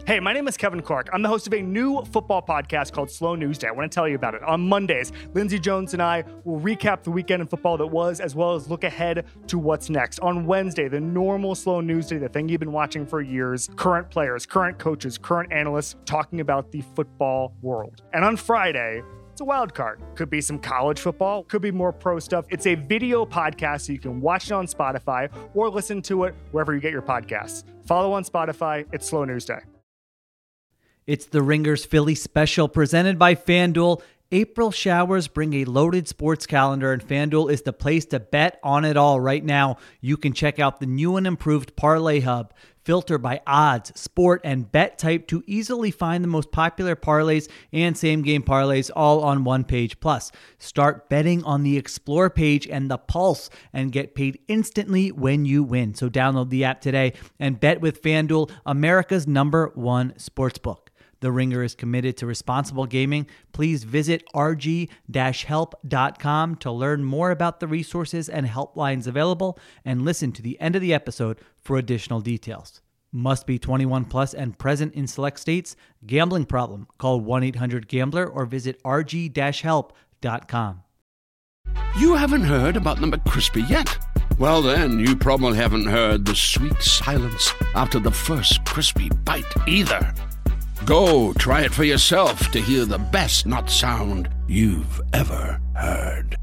Hey, my name is Kevin Clark. I'm the host of a new football podcast called Slow News Day. I want to tell you about it. On Mondays, Lindsey Jones and I will recap the weekend in football that was, as well as look ahead to what's next. On Wednesday, the normal Slow News Day, the thing you've been watching for years, current players, current coaches, current analysts talking about the football world. And on Friday, it's a wild card. Could be some college football, could be more pro stuff. It's a video podcast, so you can watch it on Spotify or listen to it wherever you get your podcasts. Follow on Spotify. It's Slow News Day. It's the Ringers Philly Special presented by FanDuel. April showers bring a loaded sports calendar, and FanDuel is the place to bet on it all right now. You can check out the new and improved Parlay Hub. Filter by odds, sport, and bet type to easily find the most popular parlays and same-game parlays all on one page. Plus, start betting on the Explore page and the Pulse and get paid instantly when you win. So download the app today and bet with FanDuel, America's #1 sportsbook. The Ringer is committed to responsible gaming. Please visit rg-help.com to learn more about the resources and helplines available and listen to the end of the episode for additional details. Must be 21 plus and present in select states. Gambling problem? Call 1-800-GAMBLER or visit rg-help.com. You haven't heard about the McCrispy yet? Well then, you probably haven't heard the sweet silence after the first crispy bite either. Go try it for yourself to hear the best nut sound you've ever heard.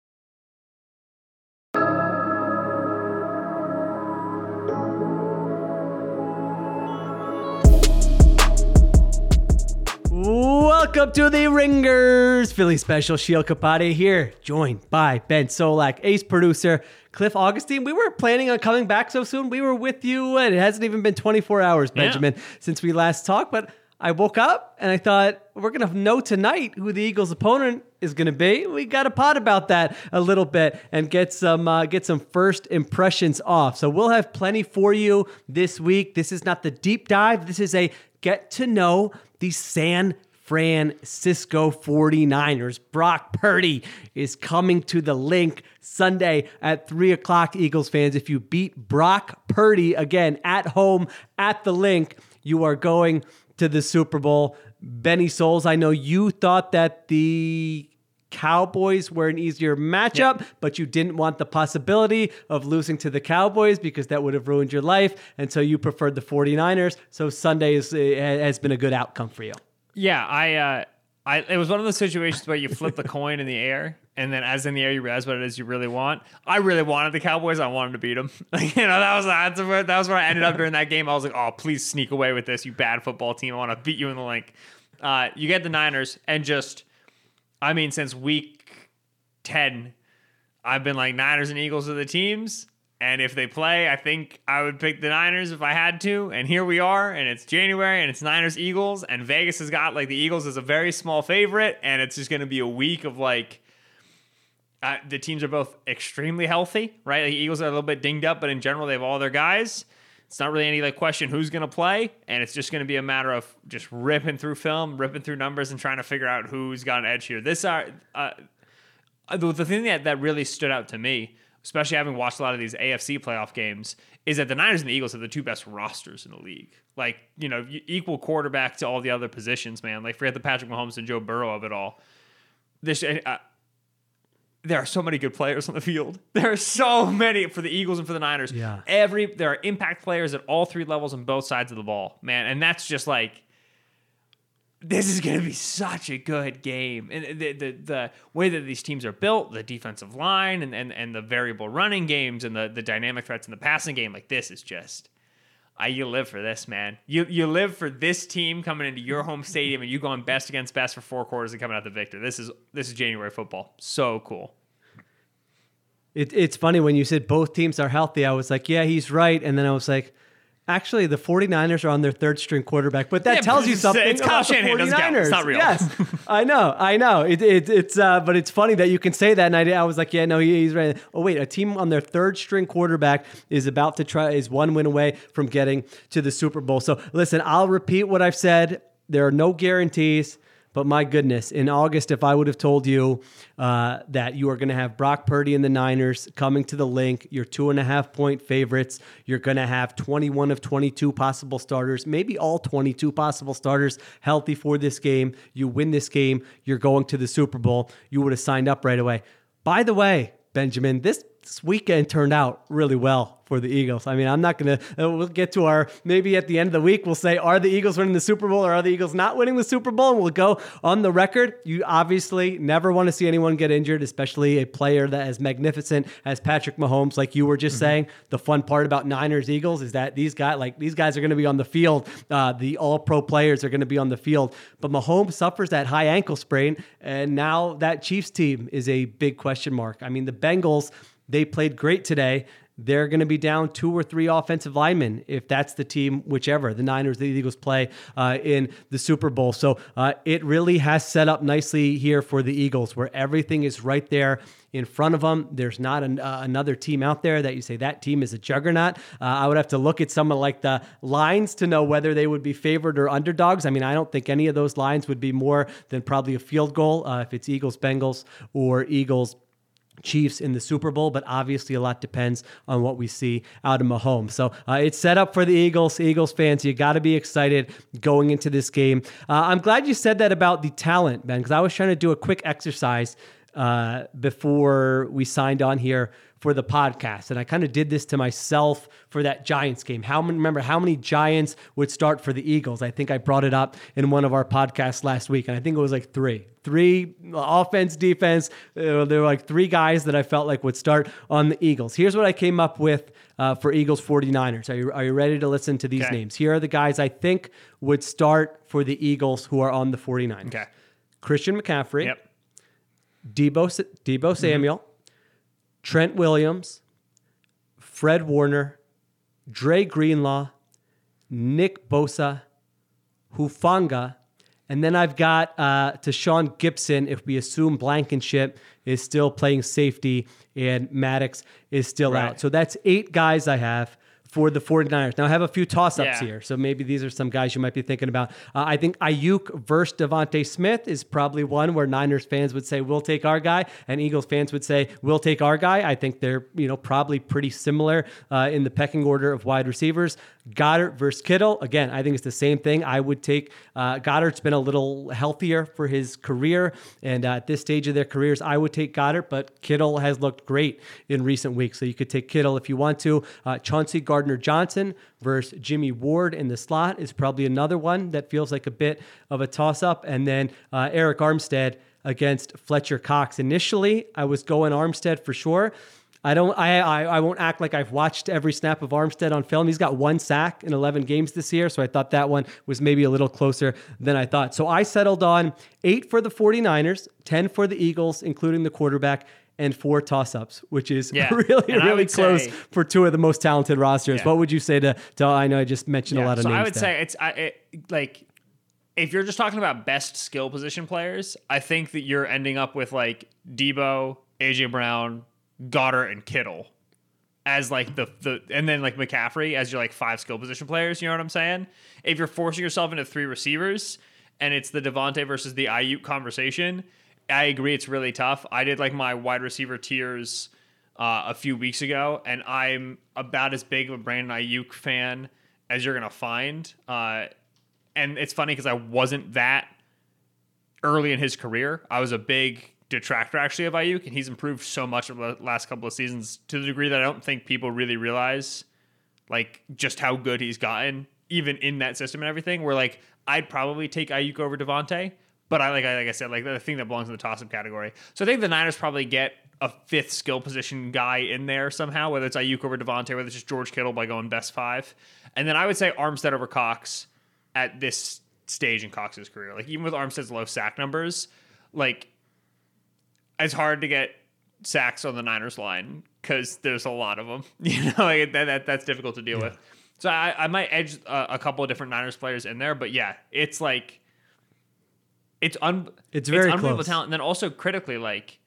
Welcome to the Ringers Philly Special. Sheil Kapade here, joined by Ben Solak, ace producer, Cliff Augustine. We were planning on coming back so soon. We were with you, and it hasn't even been 24 hours, Benjamin, since we last talked. But I woke up and I thought, we're going to know tonight who the Eagles' opponent is going to be. We got to pod about that a little bit and get some first impressions off. So we'll have plenty for you this week. This is not the deep dive. This is a get to know the San Francisco 49ers. Brock Purdy is coming to the Link Sunday at 3 o'clock, Eagles fans. If you beat Brock Purdy again at home at the Link, you are going to the Super Bowl. Benny Souls, I know you thought that the Cowboys were an easier matchup, but you didn't want the possibility of losing to the Cowboys because that would have ruined your life, and so you preferred the 49ers. So Sunday has been a good outcome for you. Yeah, it was one of those situations where you flip the coin in the air, and then as in the air, you realize what it is you really want. I really wanted the Cowboys. I wanted to beat them. That was where I ended up during that game. I was like, oh, please sneak away with this, you bad football team. I want to beat you in the Link. You get the Niners, and since week 10, I've been like, Niners and Eagles are the teams. And if they play, I think I would pick the Niners if I had to. And here we are, and it's January, and it's Niners-Eagles, and Vegas has got, the Eagles as a very small favorite, and it's just going to be a week of, the teams are both extremely healthy, right? The Eagles are a little bit dinged up, but in general, they have all their guys. It's not really any, question who's going to play, and it's just going to be a matter of just ripping through film, ripping through numbers, and trying to figure out who's got an edge here. The thing that really stood out to me, especially having watched a lot of these AFC playoff games, is that the Niners and the Eagles have the two best rosters in the league. Equal quarterback to all the other positions, man. Forget the Patrick Mahomes and Joe Burrow of it all. There are so many good players on the field. There are so many for the Eagles and for the Niners. Yeah. There are impact players at all three levels on both sides of the ball, man. And that's just this is going to be such a good game. And the way that these teams are built, the defensive line and the variable running games and the dynamic threats in the passing game, this is just, you live for this, man. You live for this team coming into your home stadium and you going best against best for 4 quarters and coming out the victor. This is January football. So cool. It's funny when you said both teams are healthy. I was like, yeah, he's right. And then I was like, actually, the 49ers are on their third string quarterback, but that tells you something it's about the 49ers. It's not real. Yes, I know. But it's funny that you can say that. And I was like, yeah, no, he's right. Oh wait, a team on their third string quarterback is one win away from getting to the Super Bowl. So listen, I'll repeat what I've said. There are no guarantees, But my goodness, in August, if I would have told you that you are going to have Brock Purdy and the Niners coming to the Link, you're 2.5-point favorites, you're going to have 21 of 22 possible starters, maybe all 22 possible starters healthy for this game, you win this game, you're going to the Super Bowl, you would have signed up right away. By the way, Benjamin, this weekend turned out really well for the Eagles. I mean, I'm not going to, we'll get to our, maybe at the end of the week, we'll say, are the Eagles winning the Super Bowl or are the Eagles not winning the Super Bowl? And we'll go on the record. You obviously never want to see anyone get injured, especially a player that as magnificent as Patrick Mahomes, like you were just saying. The fun part about Niners Eagles is that these guys are going to be on the field. The all-pro players are going to be on the field. But Mahomes suffers that high ankle sprain, and now that Chiefs team is a big question mark. I mean, the Bengals, they played great today. They're going to be down 2 or 3 offensive linemen if that's the team, whichever, the Niners, the Eagles play in the Super Bowl. So it really has set up nicely here for the Eagles where everything is right there in front of them. There's not another team out there that you say that team is a juggernaut. I would have to look at some of like the lines to know whether they would be favored or underdogs. I mean, I don't think any of those lines would be more than probably a field goal if it's Eagles, Bengals, or Eagles, Chiefs in the Super Bowl, but obviously a lot depends on what we see out of Mahomes. So it's set up for the Eagles. Eagles fans, you got to be excited going into this game. I'm glad you said that about the talent, Ben, because I was trying to do a quick exercise before we signed on here for the podcast. And I kind of did this to myself for that Giants game. Remember how many Giants would start for the Eagles? I think I brought it up in one of our podcasts last week, and I think it was like three offense, defense. There were like 3 guys that I felt like would start on the Eagles. Here's what I came up with for Eagles 49ers. Are you ready to listen to these names? Here are the guys I think would start for the Eagles who are on the 49ers. Okay. Christian McCaffrey. Yep. Deebo Samuel, Trent Williams, Fred Warner, Dre Greenlaw, Nick Bosa, Hufanga, and then I've got Tashawn Gibson if we assume Blankenship is still playing safety and Maddox is still out. So that's 8 guys I have for the 49ers. Now, I have a few toss-ups here, so maybe these are some guys you might be thinking about. I think Ayuk versus Devontae Smith is probably one where Niners fans would say, we'll take our guy, and Eagles fans would say, we'll take our guy. I think they're probably pretty similar in the pecking order of wide receivers. Goddard versus Kittle. Again, I think it's the same thing. I would take Goddard's been a little healthier for his career, and at this stage of their careers, I would take Goddard, but Kittle has looked great in recent weeks, so you could take Kittle if you want to. Chauncey Gardner-Johnson versus Jimmy Ward in the slot is probably another one that feels like a bit of a toss-up, and then Eric Armstead against Fletcher Cox. Initially, I was going Armstead for sure. I won't act like I've watched every snap of Armstead on film. He's got 1 sack in 11 games this year, so I thought that one was maybe a little closer than I thought. So I settled on 8 for the 49ers, 10 for the Eagles, including the quarterback, and 4 toss-ups, which is really close for 2 of the most talented rosters. What would you say to I know I just mentioned a lot of names. So I would say it's if you're just talking about best skill position players, I think that you're ending up with like Deebo, AJ Brown, Goddard, and Kittle as like the and then like McCaffrey as your like 5 skill position players. You know what I'm saying? If you're forcing yourself into 3 receivers and it's the Devontae versus the Ayuk conversation, I agree it's really tough. I did like my wide receiver tiers a few weeks ago, and I'm about as big of a Brandon Ayuk fan as you're gonna find. And it's funny because I wasn't that early in his career. I was a big detractor actually of Ayuk, and he's improved so much over the last couple of seasons to the degree that I don't think people really realize like just how good he's gotten even in that system and everything, where like I'd probably take Ayuk over Devontae, but like I said, like the thing that belongs in the toss-up category. So I think the Niners probably get a 5th skill position guy in there somehow, whether it's Ayuk over Devontae, whether it's just George Kittle by going best 5. And then I would say Armstead over Cox at this stage in Cox's career. Like even with Armstead's low sack numbers, like it's hard to get sacks on the Niners line because there's a lot of them. Like that's difficult to deal with. So I might edge a couple of different Niners players in there, but yeah, it's like it's very unbelievable close. Talent. And then also critically, like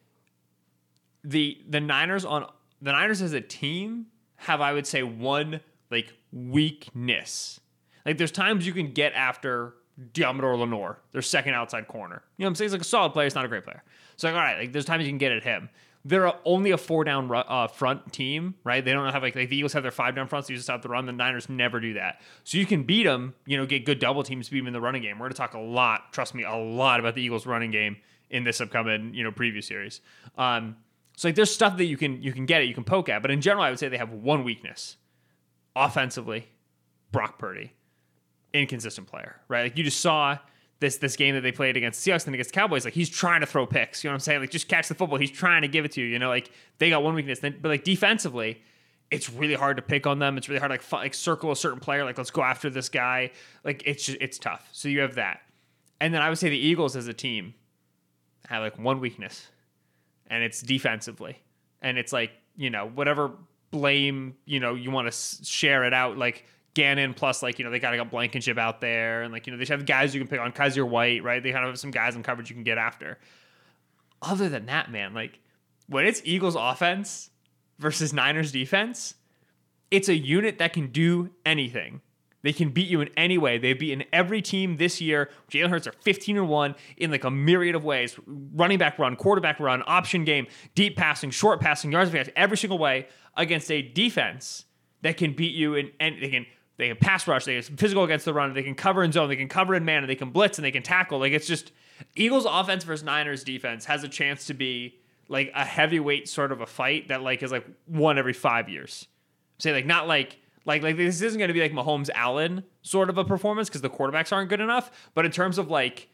the Niners as a team have, I would say, one like weakness. Like there's times you can get after Diamador Lenore, their second outside corner. You know what I'm saying? He's like a solid player. He's not a great player. So like, all right, like there's times you can get at him. They're only a 4-down front team, right? They don't have like the Eagles have their 5-down fronts. They just have to run. The Niners never do that. So you can beat them, get good double teams, beat them in the running game. We're going to talk a lot, trust me, a lot about the Eagles running game in this upcoming, preview series. So like there's stuff that you can get it, you can poke at. But in general, I would say they have one weakness. Offensively, Brock Purdy. Inconsistent player, right? Like you just saw this game that they played against the Seahawks and against the Cowboys, like he's trying to throw picks. You know what I'm saying? Like just catch the football. He's trying to give it to you. Like they got one weakness, but like defensively, it's really hard to pick on them. It's really hard to like circle a certain player. Like let's go after this guy. Like it's tough. So you have that, and then I would say the Eagles as a team have like one weakness, and it's defensively, and it's like whatever blame you want to share it out like. Gannon plus they got Blankenship out there and they just have guys you can pick on. Kaiser White, right? They kind of have some guys in coverage you can get after. Other than that, man, like when it's Eagles offense versus Niners defense, it's a unit that can do anything. They can beat you in any way. They've beaten every team this year. Jalen Hurts are 15-1 in like a myriad of ways. Running back run, quarterback run, option game, deep passing, short passing, yards of every single way against a defense that can beat you and they can pass rush, they can physical against the run, they can cover in zone, they can cover in man, and they can blitz and they can tackle. Like it's just Eagles offense versus Niners defense has a chance to be like a heavyweight sort of a fight that like is like one every 5 years. Say like not like this isn't going to be like Mahomes Allen sort of a performance because the quarterbacks aren't good enough, but in terms of like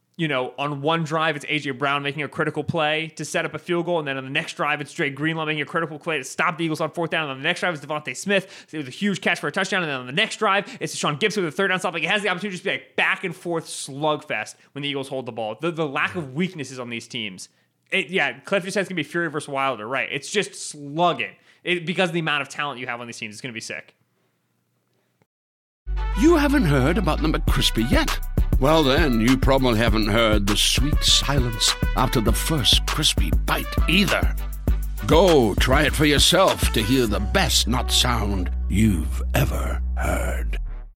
on one drive, it's A.J. Brown making a critical play to set up a field goal. And then on the next drive, it's Dre Greenlaw making a critical play to stop the Eagles on 4th down. And on the next drive, it's Devontae Smith. It was a huge catch for a touchdown. And then on the next drive, it's Sean Gibson with a 3rd down stop. Like it has the opportunity to just be like back and forth slugfest when the Eagles hold the ball. The lack of weaknesses on these teams. Cliff just said it's going to be Fury versus Wilder, right? It's just slugging. Because of the amount of talent you have on these teams, it's going to be sick. You haven't heard about the McCrispy yet? Well, then, you probably haven't heard the sweet silence after the first crispy bite either. Go try it for yourself to hear the best nut sound you've ever heard.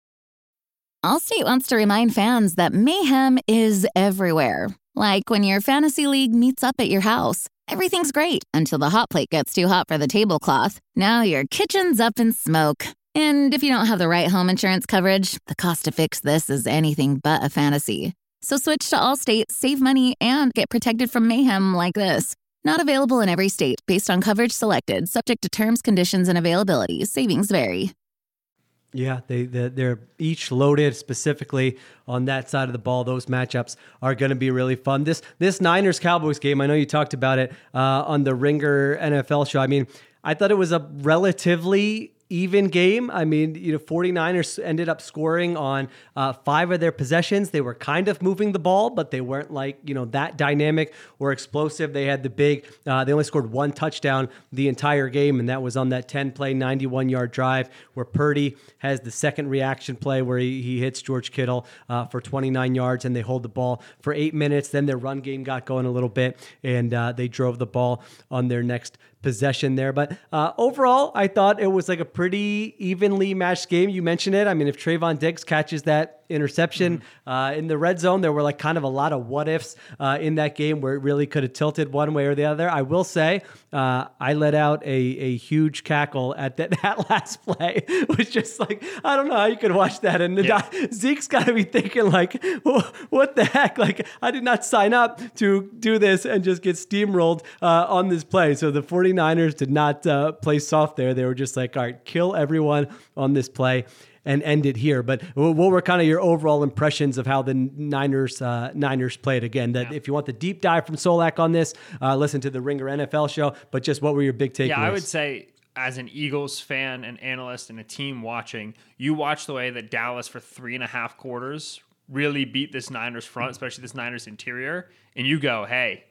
Allstate wants to remind fans that mayhem is everywhere. Like when your fantasy league meets up at your house. Everything's great until the hot plate gets too hot for the tablecloth. Now your kitchen's up in smoke. And if you don't have the right home insurance coverage, the cost to fix this is anything but a fantasy. So switch to Allstate, save money, and get protected from mayhem like this. Not available in every state based on coverage selected, subject to terms, conditions, and availability. Savings vary. Yeah, they're each loaded specifically on that side of the ball. Those matchups are going to be really fun. This Niners-Cowboys game, I know you talked about it on the Ringer NFL show. I mean, I thought it was a relatively even game. I mean, 49ers ended up scoring on 5 of their possessions. They were kind of moving the ball, but they weren't like, that dynamic or explosive. They had they only scored 1 touchdown the entire game, and that was on that 10-play, 91-yard drive where Purdy has the second reaction play where he hits George Kittle for 29 yards, and they hold the ball for 8 minutes. Then their run game got going a little bit, and they drove the ball on their next possession there. But overall, I thought it was like a pretty evenly matched game. You mentioned it. I mean, if Trayvon Diggs catches that interception in the red zone, there were like kind of a lot of what ifs in that game where it really could have tilted one way or the other. I will say I let out a huge cackle at that last play. It was just like, I don't know how you could watch that. And Zeke's got to be thinking like, what the heck? Like, I did not sign up to do this and just get steamrolled on this play. So the 49ers did not play soft there. They were just like, all right, kill everyone on this play and end it here. But what were kind of your overall impressions of how the Niners played? Again, if you want the deep dive from Solak on this, listen to the Ringer NFL show. But just what were your big takeaways? Yeah, I would say as an Eagles fan and analyst and a team watching, you watch the way that Dallas for 3.5 quarters really beat this Niners front, especially this Niners interior, and you go, hey,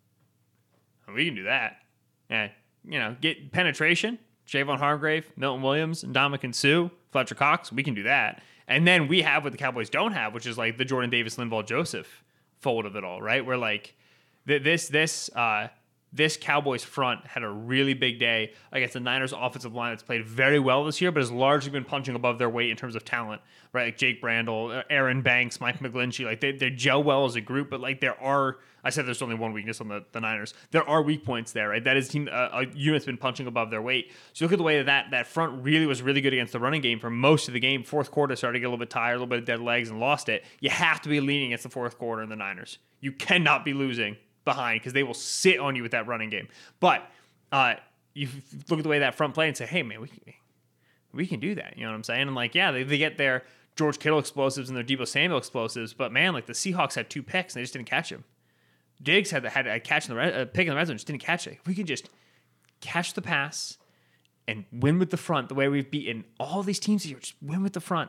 we can do that. And, get penetration, Javon Hargrave, Milton Williams, and Ndamukong Suh, Fletcher Cox, we can do that. And then we have what the Cowboys don't have, which is like the Jordan Davis, Linval Joseph fold of it all, right? Where like this this Cowboys front had a really big day against the Niners offensive line that's played very well this year, but has largely been punching above their weight in terms of talent, right? Like Jake Brandel, Aaron Banks, Mike McGlinchey, like they gel well as a group, but like I said there's only one weakness on the Niners. There are weak points there, right? That is a unit's been punching above their weight. So look at the way that front really was really good against the running game for most of the game. Fourth quarter started to get a little bit tired, a little bit of dead legs, and lost it. You have to be leaning against the fourth quarter in the Niners. You cannot be losing behind because they will sit on you with that running game. But you look at the way that front play and say, hey, man, we can do that. You know what I'm saying? And like, yeah, they get their George Kittle explosives and their Deebo Samuel explosives, but man, like the Seahawks had 2 picks and they just didn't catch him. Diggs had a catch in the pick in the red zone, just didn't catch it. If we could just catch the pass and win with the front the way we've beaten all these teams here, just win with the front.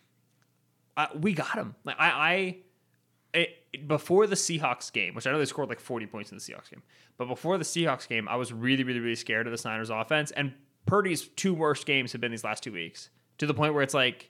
We got them. Like before the Seahawks game, which I know they scored like 40 points in the Seahawks game, but before the Seahawks game, I was really, really, really scared of the Niners offense. And Purdy's 2 worst games have been these last 2 weeks, to the point where it's like,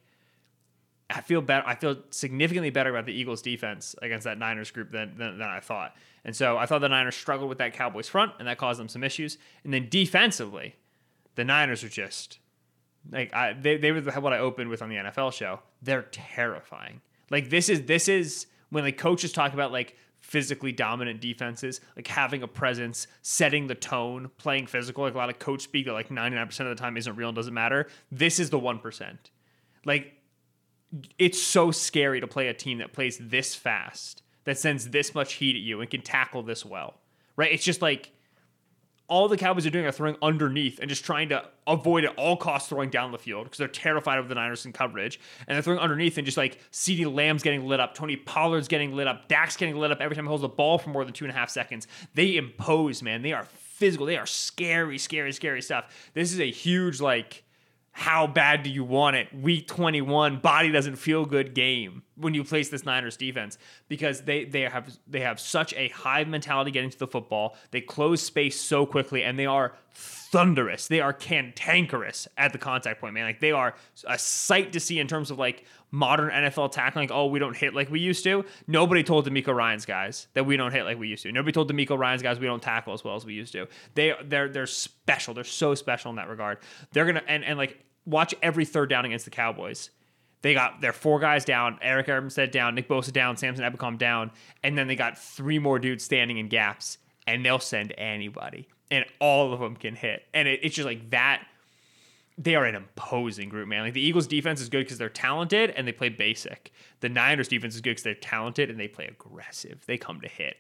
I feel better. I feel significantly better about the Eagles defense against that Niners group than I thought. And so I thought the Niners struggled with that Cowboys front, and that caused them some issues. And then defensively, the Niners are just like they were what I opened with on the NFL show. They're terrifying. Like this is when like coaches talk about like physically dominant defenses, like having a presence, setting the tone, playing physical. Like a lot of coach speak that like 99% of the time isn't real and doesn't matter. This is the 1%. Like, it's so scary to play a team that plays this fast, that sends this much heat at you and can tackle this well, right? It's just like all the Cowboys are doing are throwing underneath and just trying to avoid at all costs throwing down the field because they're terrified of the Niners in coverage. And they're throwing underneath and just like CeeDee Lamb's getting lit up, Tony Pollard's getting lit up, Dak's getting lit up every time he holds the ball for more than 2.5 seconds. They impose, man. They are physical. They are scary, scary, scary stuff. This is a huge, like, how bad do you want it? Week 21, body doesn't feel good game when you place this Niners defense, because they have such a hive mentality getting to the football. They close space so quickly, and they are thunderous. They are cantankerous at the contact point, man. Like, they are a sight to see in terms of like modern NFL tackling. Like, oh, we don't hit like we used to. Nobody told DeMeco Ryans guys that we don't hit like we used to. Nobody told DeMeco Ryans guys we don't tackle as well as we used to. They're special. They're so special in that regard. They're gonna and like watch every third down against the Cowboys. They got their 4 guys down, Eric Armstead down, Nick Bosa down, Samson Ebukam down, and then they got 3 more dudes standing in gaps, and they'll send anybody, and all of them can hit. And it's just like that. They are an imposing group, man. Like, the Eagles defense is good because they're talented and they play basic. The Niners defense is good because they're talented and they play aggressive. They come to hit.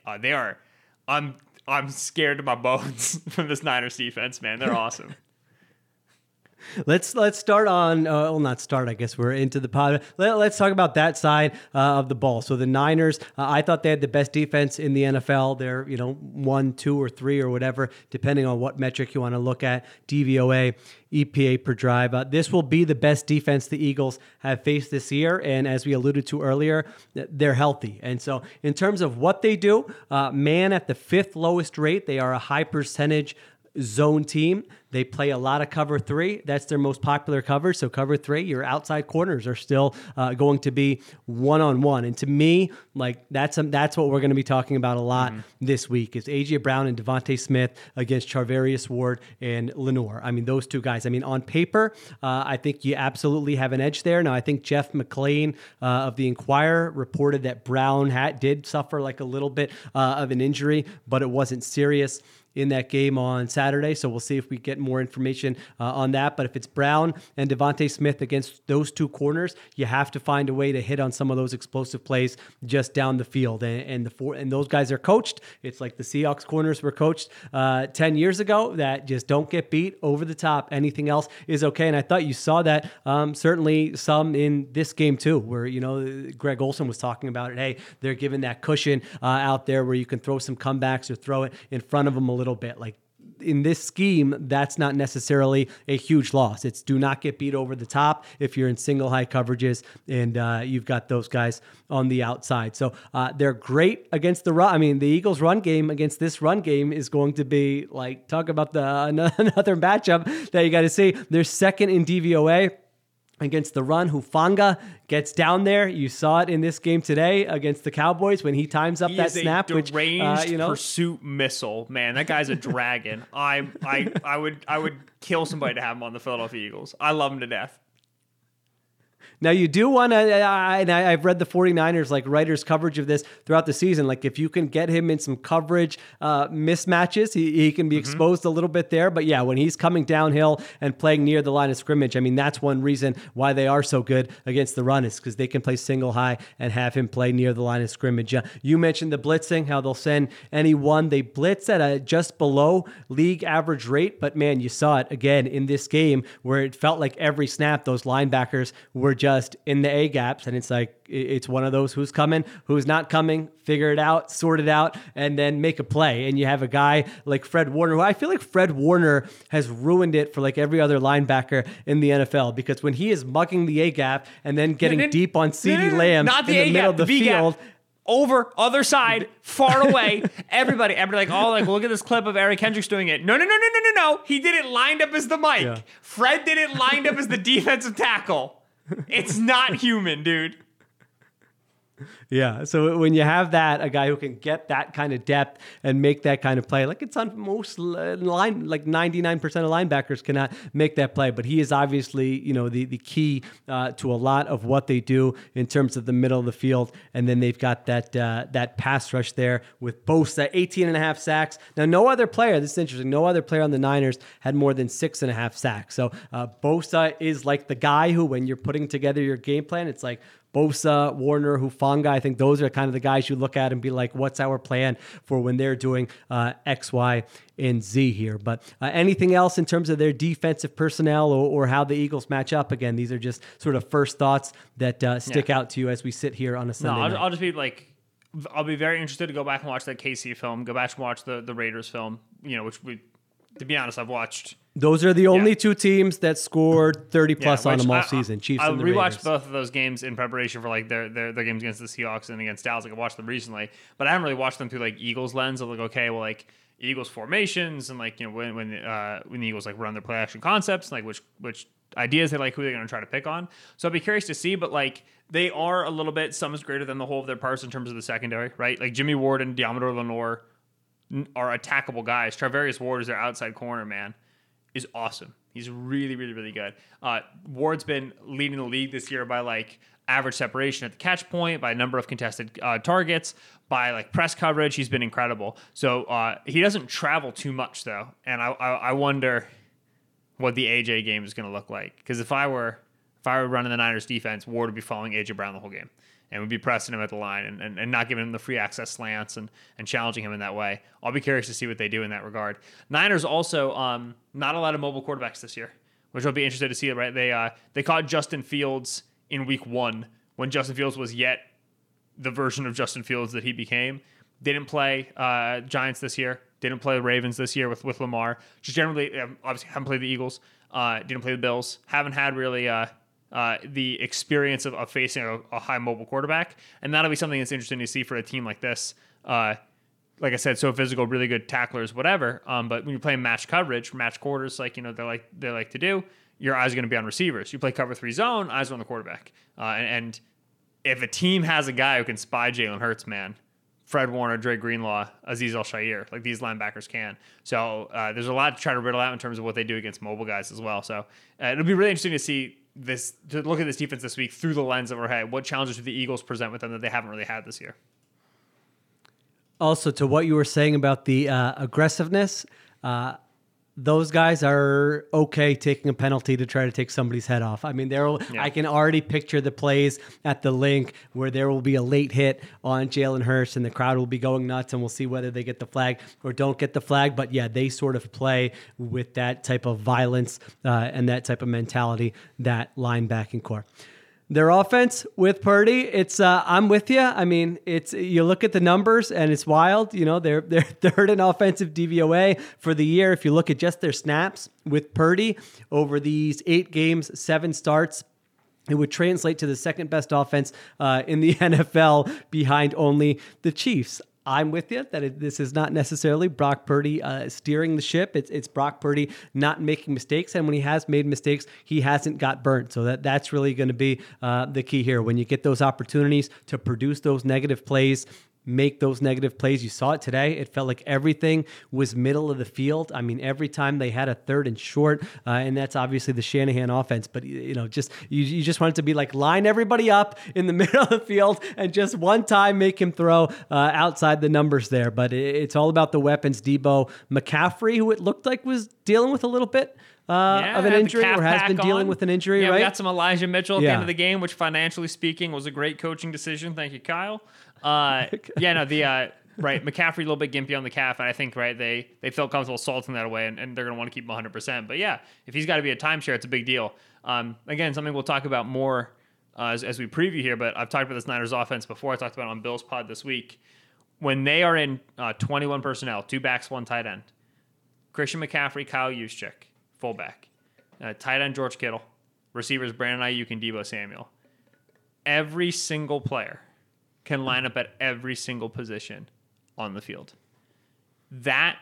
I'm scared to my bones from this Niners defense, man. They're awesome. Let's start on, not start, I guess we're into the pod. Let's talk about that side of the ball. So the Niners, I thought they had the best defense in the NFL. They're, 1, 2, or 3 or whatever, depending on what metric you want to look at, DVOA, EPA per drive. This will be the best defense the Eagles have faced this year. And as we alluded to earlier, they're healthy. And so in terms of what they do, man at the 5th lowest rate, they are a high percentage zone team. They play a lot of cover 3. That's their most popular cover. So cover 3, your outside corners are still going to be one-on-one. And to me, like that's what we're going to be talking about a lot this week is A.J. Brown and Devontae Smith against Charvarius Ward and Lenoir. I mean, those 2 guys. I mean, on paper, I think you absolutely have an edge there. Now, I think Jeff McLean of the Inquirer reported that Brown did suffer like a little bit of an injury, but it wasn't serious in that game on Saturday. So we'll see if we get more information on that. But if it's Brown and Devontae Smith against those 2 corners, you have to find a way to hit on some of those explosive plays just down the field. And those guys are coached. It's like the Seahawks corners were coached 10 years ago that just don't get beat over the top. Anything else is okay. And I thought you saw that certainly some in this game too, where, Greg Olsen was talking about it. Hey, they're giving that cushion out there where you can throw some comebacks or throw it in front of them a little bit. Like, in this scheme, that's not necessarily a huge loss. It's do not get beat over the top if you're in single high coverages and you've got those guys on the outside. So they're great against the run. I mean, the Eagles run game against this run game is going to be like, talk about another matchup that you got to see. They're 2nd in DVOA. against the run. Hufanga gets down there. You saw it in this game today against the Cowboys when he times up that snap. Which pursuit missile, man. That guy's a dragon. I would kill somebody to have him on the Philadelphia Eagles. I love him to death. Now, you do want to, and I've read the 49ers, like, writers' coverage of this throughout the season. Like, if you can get him in some coverage mismatches, he can be exposed a little bit there. But yeah, when he's coming downhill and playing near the line of scrimmage, I mean, that's one reason why they are so good against the run, is because they can play single high and have him play near the line of scrimmage. You mentioned the blitzing, how they'll send anyone. They blitz at a just below league average rate. But man, you saw it again in this game where it felt like every snap those linebackers were just in the A gaps, and it's like, it's one of those who's coming, who's not coming, figure it out, sort it out, and then make a play. And you have a guy like Fred Warner, who I feel like Fred Warner has ruined it for like every other linebacker in the NFL, because when he is mugging the A gap and then getting deep on CeeDee Lamb in the middle of the field, over, other side, far away, everybody like, oh, like, look at this clip of Eric Kendricks doing it. No. He did it lined up as the mic. Yeah. Fred did it lined up as the defensive tackle. It's not human, dude. Yeah, so when you have that, a guy who can get that kind of depth and make that kind of play, like it's on most line, like 99% of linebackers cannot make that play, but he is obviously, the key to a lot of what they do in terms of the middle of the field. And then they've got that pass rush there with Bosa, 18.5 sacks. Now, no other player, this is interesting, no other player on the Niners had more than 6.5 sacks. So Bosa is like the guy who, when you're putting together your game plan, it's like Bosa, Warner, Hufanga. I think those are kind of the guys you look at and be like, what's our plan for when they're doing X, Y, and Z here? But anything else in terms of their defensive personnel or how the Eagles match up? Again, these are just sort of first thoughts that stick out to you as we sit here on a Sunday night. I'll just be like, I'll be very interested to go back and watch that KC film, go back and watch the Raiders film, which to be honest, I've watched. Those are the only two teams that scored 30-plus on them all season, Chiefs and the Raiders. I rewatched both of those games in preparation for like their games against the Seahawks and against Dallas. Like, I watched them recently, but I haven't really watched them through like Eagles lens of like, okay, well, like Eagles formations and like, when the Eagles like run their play action concepts, and like which ideas they like, who they're going to try to pick on. So I'd be curious to see, but like they are a little bit, some is greater than the whole of their parts in terms of the secondary, right? Like Jimmy Ward and Deommodore Lenoir are attackable guys. Travarius Ward is their outside corner, man, is awesome. He's really, really, really good. Ward's been leading the league this year by like average separation at the catch point, by number of contested targets, by like press coverage. He's been incredible. So he doesn't travel too much though, and I wonder what the AJ game is going to look like. Because if I were running the Niners defense, Ward would be following AJ Brown the whole game. And we'd be pressing him at the line and not giving him the free access slants and challenging him in that way. I'll be curious to see what they do in that regard. Niners also not a lot of mobile quarterbacks this year, which I'll be interested to see. Right? They caught Justin Fields in week 1 when Justin Fields was yet the version of Justin Fields that he became. Didn't play Giants this year. Didn't play the Ravens this year with Lamar. Just generally, obviously haven't played the Eagles. Didn't play the Bills. Haven't had really the experience of facing a high mobile quarterback. And that'll be something that's interesting to see for a team like this. Like I said, so physical, really good tacklers, whatever. But when you're playing match coverage, match quarters, like they like to do, your eyes are going to be on receivers. You play cover 3 zone, eyes are on the quarterback. And if a team has a guy who can spy Jalen Hurts, man, Fred Warner, Dre Greenlaw, Azeez Al-Shaair, like these linebackers can. So there's a lot to try to riddle out in terms of what they do against mobile guys as well. So it'll be really interesting to see to look at this defense this week through the lens of, hey, what challenges do the Eagles present with them that they haven't really had this year? Also, to what you were saying about the aggressiveness, those guys are okay taking a penalty to try to take somebody's head off. I mean, I can already picture the plays at the link where there will be a late hit on Jalen Hurts and the crowd will be going nuts, and we'll see whether they get the flag or don't get the flag. But yeah, they sort of play with that type of violence and that type of mentality, that linebacking core. Their offense with Purdy, it's I'm with you. I mean, it's you look at the numbers and it's wild. They're third in offensive DVOA for the year. If you look at just their snaps with Purdy over these 8 games, 7 starts, it would translate to the second best offense in the NFL behind only the Chiefs. I'm with you that this is not necessarily Brock Purdy steering the ship. It's Brock Purdy not making mistakes. And when he has made mistakes, he hasn't got burnt. So that's really going to be the key here. When you get those opportunities to produce those negative plays, make those negative plays. You saw it today. It felt like everything was middle of the field. I mean, every time they had a 3rd and short, and that's obviously the Shanahan offense, but you just want it to be like line everybody up in the middle of the field and just one time make him throw outside the numbers there. But it's all about the weapons. Debo McCaffrey, who it looked like was dealing with a little bit of an injury or has been dealing with an injury, right? We got some Elijah Mitchell at the end of the game, which financially speaking was a great coaching decision. Thank you, Kyle. Right, McCaffrey a little bit gimpy on the calf, and I think, right, they felt comfortable salting that away, and they're going to want to keep him 100%. But yeah, if he's got to be a timeshare, it's a big deal. Again, something we'll talk about more as we preview here, but I've talked about this Niners offense before. I talked about it on Bill's pod this week. When they are in 21 personnel, 2 backs, 1 tight end, Christian McCaffrey, Kyle Juszczyk, fullback, tight end George Kittle, receivers Brandon Ayuk and Deebo Samuel. Every single player can line up at every single position on the field. That,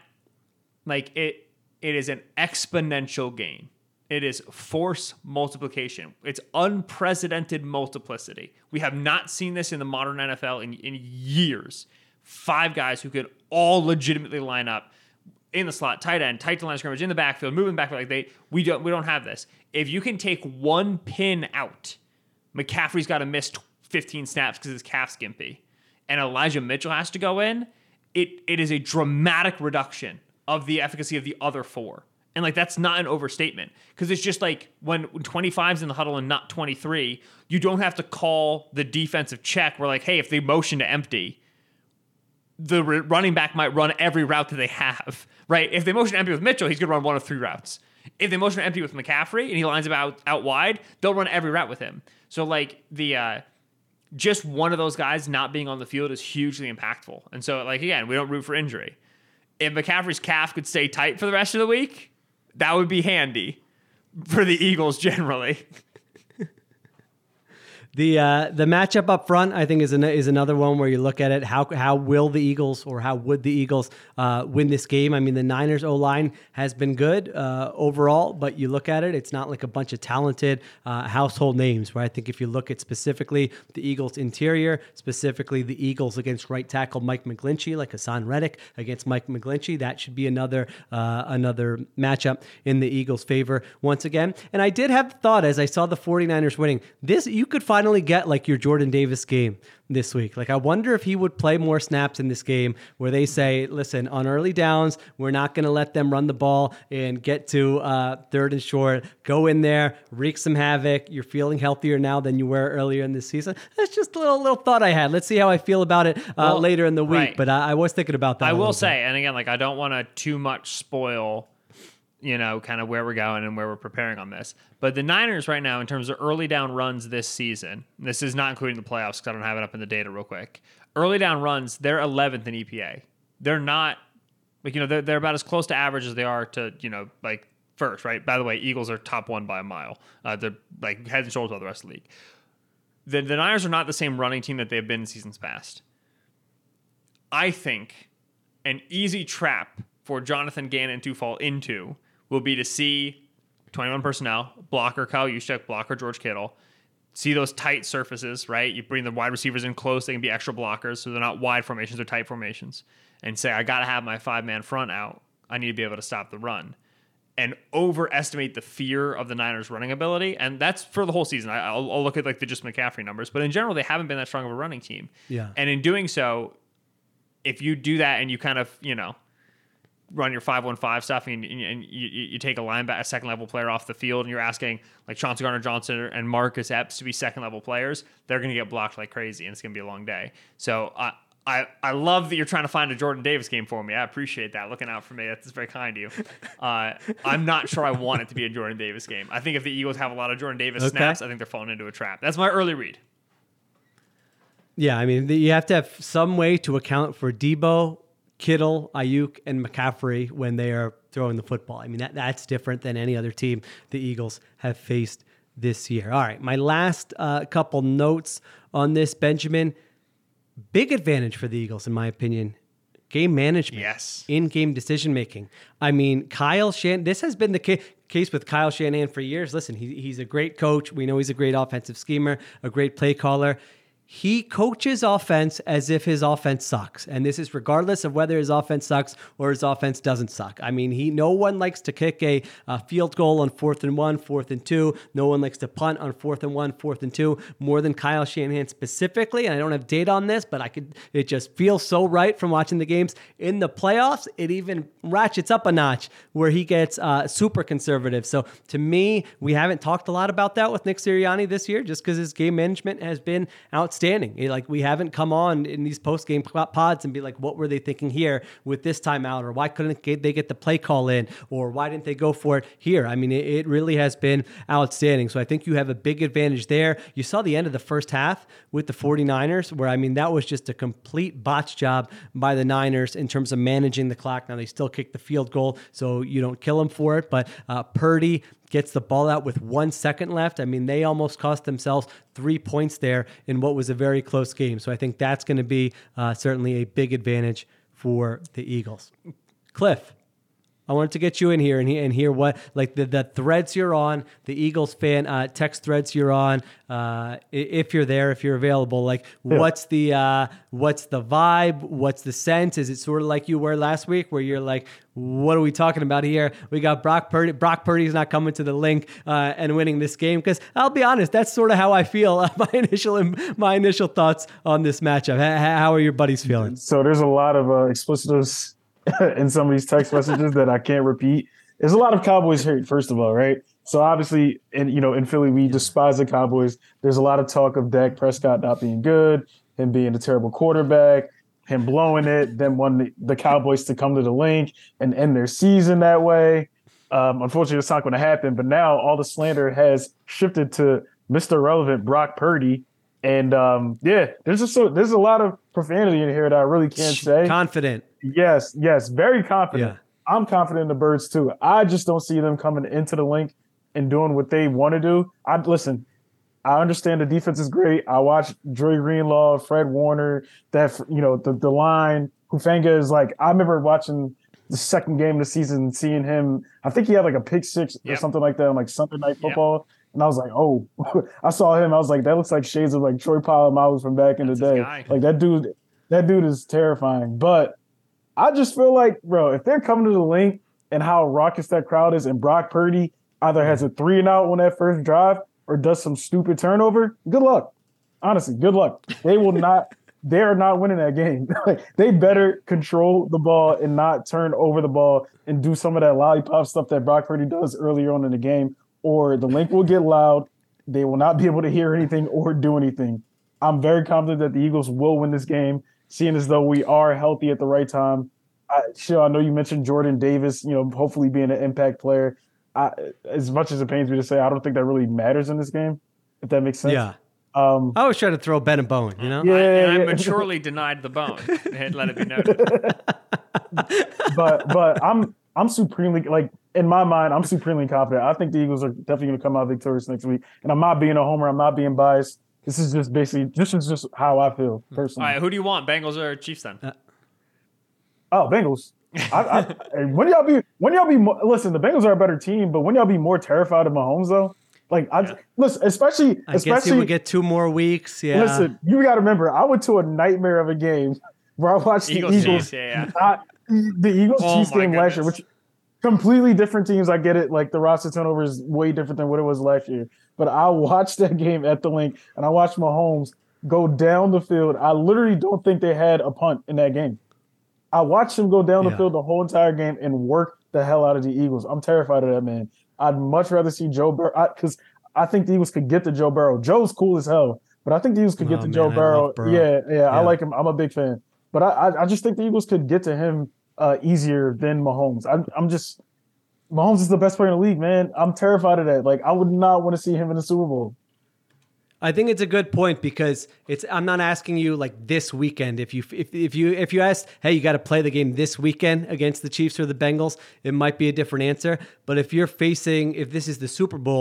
it is an exponential gain. It is force multiplication. It's unprecedented multiplicity. We have not seen this in the modern NFL in years. 5 guys who could all legitimately line up in the slot, tight end, tight to line of scrimmage, in the backfield, moving back. We don't have this. If you can take one pin out, McCaffrey's got to miss 15 snaps because his calf's gimpy, and Elijah Mitchell has to go in, it is a dramatic reduction of the efficacy of the other 4. And that's not an overstatement, because it's just when 25's in the huddle and not 23, you don't have to call the defensive check where hey, if they motion to empty, the running back might run every route that they have, right? If they motion to empty with Mitchell, he's going to run 1 of 3 routes. If they motion to empty with McCaffrey and he lines up out wide, they'll run every route with him. So just one of those guys not being on the field is hugely impactful. And so, again, we don't root for injury. If McCaffrey's calf could stay tight for the rest of the week, that would be handy for the Eagles generally. The matchup up front, I think, is another one where you look at it. How will the Eagles, or how would the Eagles win this game? I mean, the Niners O-line has been good overall, but you look at it, it's not like a bunch of talented household names, where I think if you look at specifically the Eagles interior, specifically the Eagles against right tackle Mike McGlinchey, like Hassan Reddick against Mike McGlinchey, that should be another matchup in the Eagles' favor once again. And I did have the thought, as I saw the 49ers winning, you could finally get your Jordan Davis game this week. I wonder if he would play more snaps in this game, where they say, listen, on early downs, we're not going to let them run the ball and get to 3rd and short. Go in there, wreak some havoc. You're feeling healthier now than you were earlier in this season. That's just a little thought I had. Let's see how I feel about it later in the week. Right. But I was thinking about that. I will say, and again, I don't want to too much spoil kind of where we're going and where we're preparing on this. But the Niners right now, in terms of early down runs this season, this is not including the playoffs because I don't have it up in the data real quick. Early down runs, they're 11th in EPA. They're not, they're about as close to average as they are to, first, right? By the way, Eagles are top 1 by a mile. They're head and shoulders above the rest of the league. The Niners are not the same running team that they've been in seasons past. I think an easy trap for Jonathan Gannon to fall into will be to see 21 personnel, blocker Kyle Juszczyk, blocker George Kittle, see those tight surfaces, right? You bring the wide receivers in close, they can be extra blockers, so they're not wide formations, they're tight formations, and say, I got to have my 5-man front out. I need to be able to stop the run. And overestimate the fear of the Niners' running ability, and that's for the whole season. I'll look at the just McCaffrey numbers, but in general, they haven't been that strong of a running team. Yeah. And in doing so, if you do that and you kind of, run your 5-1-5 stuff and you take a second level player off the field and you're asking Chauncey Gardner-Johnson and Marcus Epps to be second level players, they're going to get blocked like crazy and it's going to be a long day. So I love that you're trying to find a Jordan Davis game for me. I appreciate that. Looking out for me. That's very kind of you. I'm not sure I want it to be a Jordan Davis game. I think if the Eagles have a lot of Jordan Davis snaps, I think they're falling into a trap. That's my early read. Yeah, I mean, you have to have some way to account for Deebo, Kittle, Ayuk, and McCaffrey when they are throwing the football. I mean, that's different than any other team the Eagles have faced this year. All right, my last couple notes on this, Benjamin. Big advantage for the Eagles, in my opinion. Game management. Yes. In-game decision-making. I mean, Kyle Shanahan, this has been the case with Kyle Shanahan for years. Listen, he's a great coach. We know he's a great offensive schemer, a great play caller. He coaches offense as if his offense sucks. And this is regardless of whether his offense sucks or his offense doesn't suck. I mean, no one likes to kick a field goal on 4th and 1, 4th and 2. No one likes to punt on 4th and 1, 4th and 2 more than Kyle Shanahan specifically. And I don't have data on this, but it just feels so right from watching the games. In the playoffs, it even ratchets up a notch where he gets super conservative. So to me, we haven't talked a lot about that with Nick Sirianni this year just because his game management has been outstanding. Like, we haven't come on in these post-game pods and be like, what were they thinking here with this timeout? Or why couldn't they get the play call in? Or why didn't they go for it here? I mean, it really has been outstanding. So I think you have a big advantage there. You saw the end of the first half with the 49ers where, I mean, that was just a complete botch job by the Niners in terms of managing the clock. Now, they still kicked the field goal, so you don't kill them for it. But Purdy gets the ball out with 1 second left. I mean, they almost cost themselves 3 points there in what was a very close game. So I think that's going to be certainly a big advantage for the Eagles. Cliff, I wanted to get you in here and hear what, like, the threads you're on, the Eagles fan text threads you're on, if you're there, if you're available. Like, yeah. What's the vibe? What's the sense? Is it sort of like you were last week, where you're like, what are we talking about here? We got Brock Purdy. Brock Purdy's not coming to the link and winning this game. Because I'll be honest, that's sort of how I feel. My initial thoughts on this matchup. How are your buddies feeling? So there's a lot of explicitives in some of these text messages that I can't repeat. There's a lot of Cowboys hate, first of all, right? So obviously, in Philly, we despise the Cowboys. There's a lot of talk of Dak Prescott not being good, him being a terrible quarterback, him blowing it, then want the Cowboys to come to the link and end their season that way. Unfortunately, it's not going to happen. But now all the slander has shifted to Mr. Relevant Brock Purdy. And there's a lot of profanity in here that I really can't say. Confident. Yes, very confident. Yeah. I'm confident in the Birds too. I just don't see them coming into the link and doing what they want to do. I understand the defense is great. I watched Dre Greenlaw, Fred Warner, the line. Hufanga is like, I remember watching the second game of the season, seeing him. I think he had like a pick six or something like that on like Sunday Night Football. And I was like, oh, I saw him. I was like, that looks like shades of like Troy Polamalu from back in the day. Like that dude is terrifying. But I just feel like, bro, if they're coming to the link and how raucous that crowd is, and Brock Purdy either has a 3-and-out on that first drive or does some stupid turnover, good luck. Honestly, good luck. They will not. They are not winning that game. They better control the ball and not turn over the ball and do some of that lollipop stuff that Brock Purdy does earlier on in the game, or the link will get loud. They will not be able to hear anything or do anything. I'm very confident that the Eagles will win this game, seeing as though we are healthy at the right time. I know you mentioned Jordan Davis, hopefully being an impact player. As much as it pains me to say, I don't think that really matters in this game, if that makes sense. Yeah. I was trying to throw Ben a bone, I maturely denied the bone. Let it be noted. but I'm supremely, like, in my mind, I'm supremely confident. I think the Eagles are definitely going to come out victorious next week. And I'm not being a homer. I'm not being biased. This is just how I feel personally. All right, who do you want, Bengals or Chiefs then? Bengals. When y'all be more, listen, the Bengals are a better team, but when y'all be more terrified of Mahomes though? Like, listen, especially guess you would get 2 more weeks. Yeah. Listen, you got to remember, I went to a nightmare of a game where I watched the Eagles. Chiefs, the Eagles Chiefs game last year, which completely different teams. I get it. Like, the roster turnover is way different than what it was last year. But I watched that game at the link, and I watched Mahomes go down the field. I literally don't think they had a punt in that game. I watched him go down the field the whole entire game and work the hell out of the Eagles. I'm terrified of that man. I'd much rather see Joe Burrow, because I think the Eagles could get to Joe Burrow. Joe's cool as hell, but I think the Eagles could get to Joe Burrow. Yeah, I like him. I'm a big fan. But I just think the Eagles could get to him easier than Mahomes. Mahomes is the best player in the league, man. I'm terrified of that. Like, I would not want to see him in the Super Bowl. I think it's a good point, because I'm not asking you like this weekend. If you asked, hey, you got to play the game this weekend against the Chiefs or the Bengals, it might be a different answer. But if this is the Super Bowl,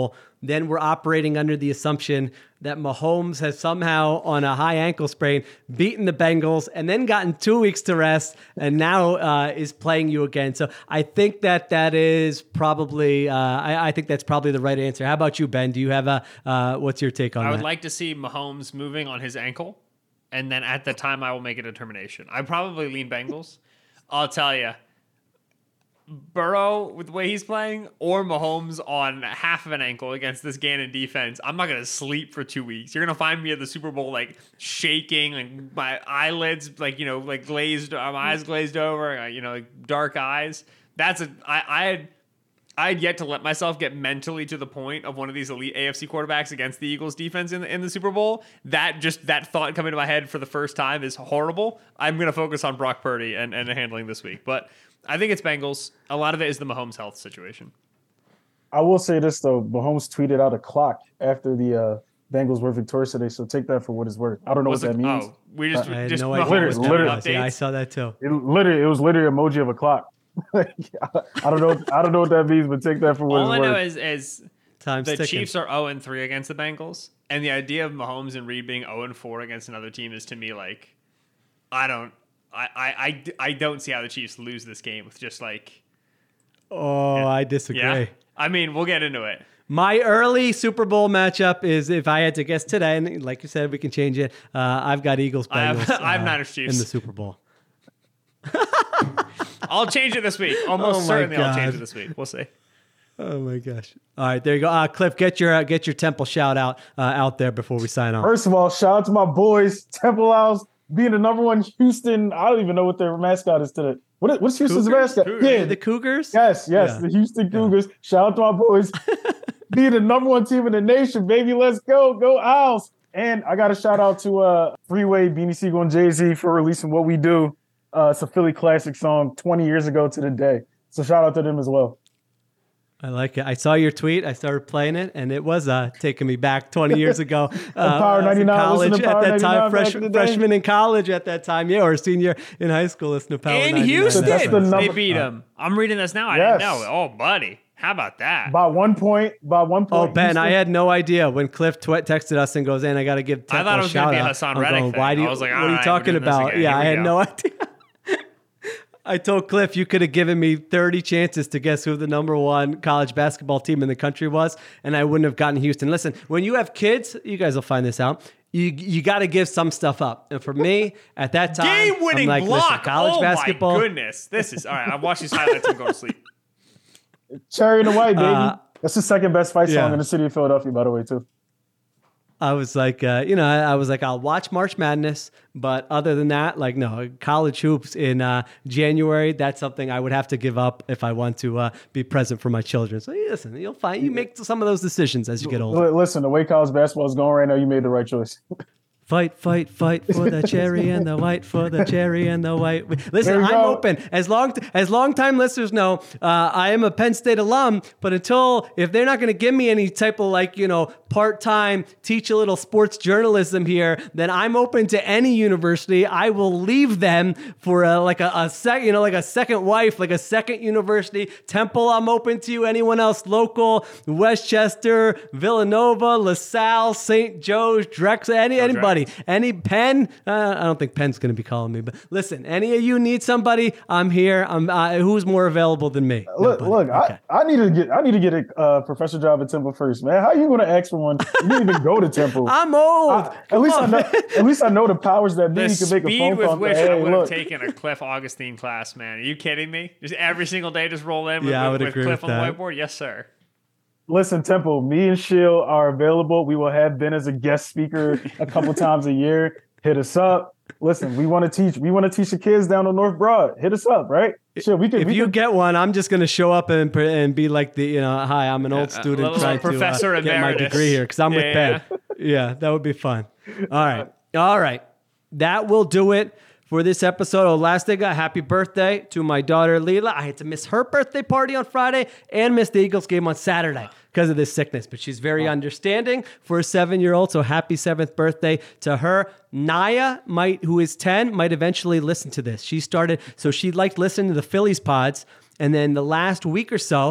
then we're operating under the assumption that Mahomes has somehow, on a high ankle sprain, beaten the Bengals and then gotten 2 weeks to rest and now is playing you again. So I think that is probably, I think that's probably the right answer. How about you, Ben? Do you have what's your take on that? I would like to see Mahomes moving on his ankle, and then at the time I will make a determination. I probably lean Bengals. I'll tell you, Burrow with the way he's playing, or Mahomes on half of an ankle against this Gannon defense, I'm not gonna sleep for 2 weeks. You're gonna find me at the Super Bowl like shaking, like my eyelids, like like glazed, my eyes glazed over, like dark eyes. I had yet to let myself get mentally to the point of one of these elite AFC quarterbacks against the Eagles defense in the Super Bowl. That thought coming to my head for the first time is horrible. I'm gonna focus on Brock Purdy and handling this week, but I think it's Bengals. A lot of it is the Mahomes health situation. I will say this, though. Mahomes tweeted out a clock after the Bengals were victorious today, so take that for what it's worth. I don't know what that means. Oh, we just I had just no Mahomes idea. literally updates. Yeah, I saw that too. It was literally an emoji of a clock. I don't know what that means, but take that for what All I it's know worth. is Time's the ticking. Chiefs are 0-3 against the Bengals, and the idea of Mahomes and Reed being 0-4 against another team is to me like, I don't see how the Chiefs lose this game with just like. I disagree. Yeah, I mean, we'll get into it. My early Super Bowl matchup is, if I had to guess today, and like you said, we can change it. I've got Eagles Bengals. I have Niners Chiefs in the Super Bowl. I'll change it this week. Almost Oh my certainly, I'll God. change it this week. We'll see. Oh my gosh! All right, there you go. Cliff, get your Temple shout out there before we sign off. First of all, shout out to my boys, Temple Owls, being the number one Houston. I don't even know what their mascot is today. What's Houston's Cougars? mascot? Cougars. Yeah, The Cougars. yes, Yeah. the Houston Cougars. Shout out to my boys, being the number one team in the nation, baby. Let's go Owls! And I got a shout out to Freeway, Beanie Siegel, and Jay-Z for releasing "What We Do." It's a Philly classic song 20 years ago to the day. So shout out to them as well. I like it. I saw your tweet. I started playing it, and it was taking me back 20 years ago. Power I was in 99, college listen to at Power that time, 99 back in the day. freshman in college at that time, yeah, or senior in high school. Listen to Power In 99. Houston, That's the number- they beat them. I'm reading this now. I Yes. didn't know. Oh, buddy, how about that? By one point. Oh, Ben, Houston- I had no idea when Cliff texted us and goes, "And I got to give Temple thought it a was gonna shout be a out." Hassan I'm Reddick going, thing. Why do you, I was like, what all are you right, we're talking doing this about? again. Yeah, Here I we had go. no idea. I told Cliff you could have given me 30 chances to guess who the number one college basketball team in the country was, and I wouldn't have gotten Houston. Listen, when you have kids, you guys will find this out. You got to give some stuff up. And for me, at that time, Game-winning I'm like, block. listen, college oh basketball. my goodness, this is all right. I watched these highlights and go to sleep. Cherry and the White, baby. That's the second best fight yeah. song in the city of Philadelphia, by the way, too. I was like, I was like, I'll watch March Madness, but other than that, like, no, college hoops in January, that's something I would have to give up if I want to be present for my children. So listen, you'll find you make some of those decisions as you get older. Listen, the way college basketball is going right now, you made the right choice. Fight for the cherry and the white, for the cherry and the white. Listen, There you I'm go. open. As long-time listeners know, I am a Penn State alum, but if they're not going to give me any type of part-time, teach a little sports journalism here, then I'm open to any university. I will leave them for a second wife, like a second university. Temple, I'm open to you. Anyone else local, Westchester, Villanova, LaSalle, St. Joe's, Drexel, anybody. Any Penn? I don't think Penn's going to be calling me, but listen, any of you need somebody, I'm here. Who's more available than me? Look, Nobody. Okay. I need to get a professor job at Temple first, man. How are you going to ask for one? You didn't even go to Temple. I'm old. At least I know the powers that be. The You can make a speed phone with call. which Hey, I would have look. taken a Cliff Augustine class, man. Are you kidding me? Just every single day, just roll in with, Yeah, I would with agree Cliff with on the that. whiteboard? Yes, sir. Listen, Temple, me and Shield are available. We will have Ben as a guest speaker a couple times a year. Hit us up. Listen, we want to teach. We want to teach the kids down on North Broad. Hit us up, right? Sure, we can. If you get one, I'm just going to show up and be like hi, I'm an old student little trying professor to get my emeritus. degree here because I'm with Yeah. Ben. Yeah, that would be fun. All right. That will do it for this episode of Last Thing. Happy birthday to my daughter, Leela. I had to miss her birthday party on Friday and miss the Eagles game on Saturday because of this sickness, but she's very understanding for a 7-year-old. So happy 7th birthday to her. Naya who is 10, might eventually listen to this. She liked listening to the Phillies pods. And then the last week or so,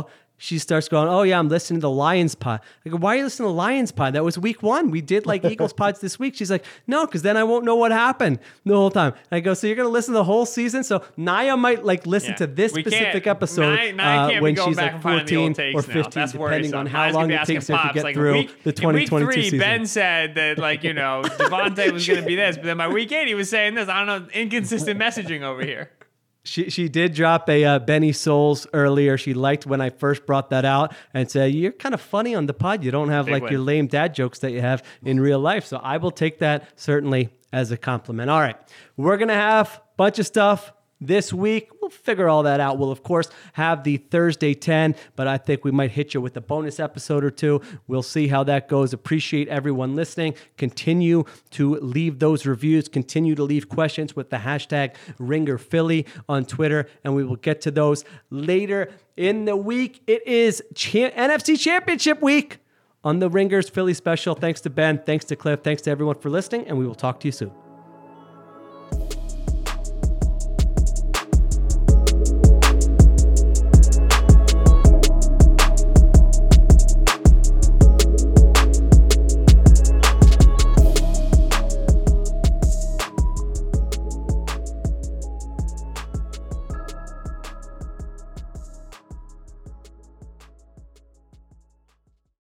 she starts going, oh yeah, I'm listening to the Lions pod. I go, why are you listening to the Lions pod? That was week 1. We did like Eagles pods this week. She's like, no, because then I won't know what happened the whole time. And I go, so you're going to listen to the whole season? So Naya might like listen to this specific episode when she's like 14 or 15, depending on how long it takes her to get through the 2022 in week 3, season. Ben said that Devontae was going to be this, but then by week 8 he was saying this. I don't know, inconsistent messaging over here. She did drop a Benny Souls earlier. She liked when I first brought that out and said, you're kind of funny on the pod. You don't have your lame dad jokes that you have in real life. So I will take that certainly as a compliment. All right. We're going to have a bunch of stuff this week. We'll figure all that out. We'll, of course, have the Thursday 10, but I think we might hit you with a bonus episode or two. We'll see how that goes. Appreciate everyone listening. Continue to leave those reviews. Continue to leave questions with the hashtag RingerPhilly on Twitter, and we will get to those later in the week. It is NFC Championship week on the Ringers Philly special. Thanks to Ben. Thanks to Cliff. Thanks to everyone for listening, and we will talk to you soon.